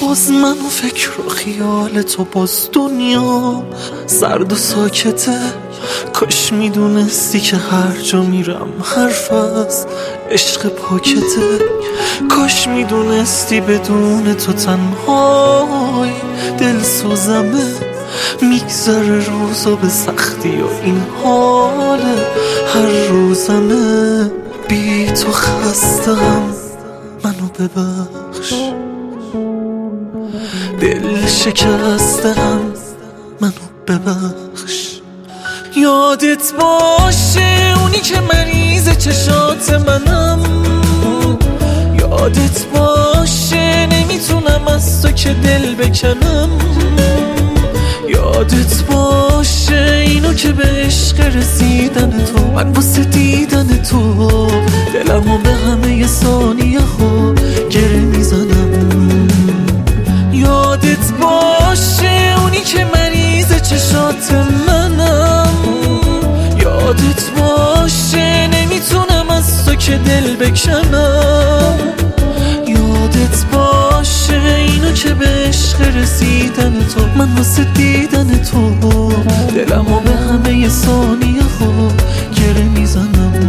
باز من و فکر و خیال تو، باز دنیا سرد و ساکته. کاش میدونستی که هر جا میرم حرف از عشق پاکته. کاش میدونستی بدون تو تنهای دل سوزمه. میگذره روزا به سختی و این حال هر روزمه. بی تو خستم، منو ببخش. دل شکستم، منو ببخش. یادت باشه اونی که مریض چشات منم. یادت باشه نمیتونم از تو که دل بکنم. یادت باشه اینو که به عشق رسیدن تو، من واسه دیدن تو دلمو به همه ثانیه ها گره میزنم. یادت باشه اونی که مریض چشات منم. یادت باشه نمیتونم از تو که دل بکنم. یادت باشه اینو که به عشق رسیدن تو، من واسه دیدن تو دلمو به همه ثانیه ها گره میزنم.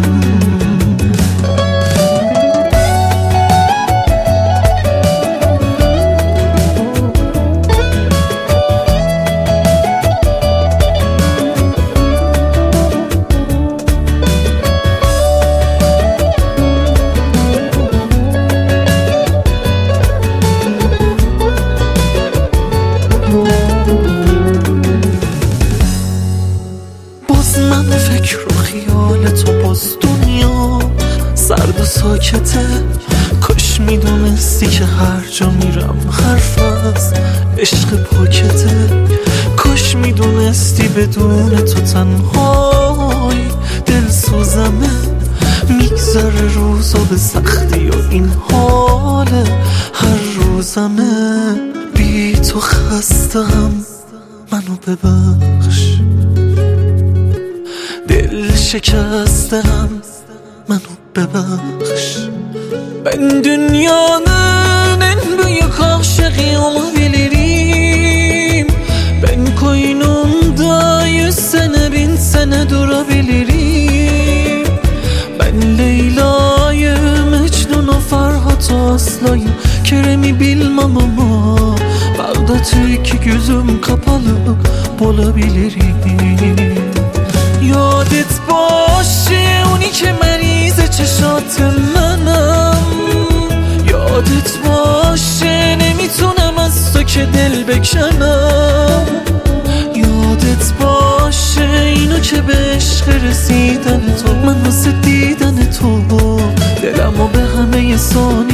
باز من فکر و خیال تو، باز دنیا سرد و ساکته. کاش میدونستی که هر جا میرم حرف از عشق پاکته. کاش میدونستی بدون تو تنهای دل سوزمه. میگذره روزا به سختی و این حال هر روزمه. بی تو خستم، منو ببخش. دل şikəstəm, mənə bəbəx. Ben dünyanın en büyük aşığı olabilirim. Ben koynunda 100 sene 1000 sene durabilirim. Ben Leyla'yı, Mecnun'u, Ferhat'ı, Aslı'yı, Kerem'i bilmem ama Bağdat'ı gözüm kapalı bulabilirim. یادت باشه اونی که مریض چشات منم. یادت باشه نمیتونم از تو که دل بکنم. یادت باشه اینو که به عشق رسیدن تو، من واسه دیدن تو دلمو به همه ثانیه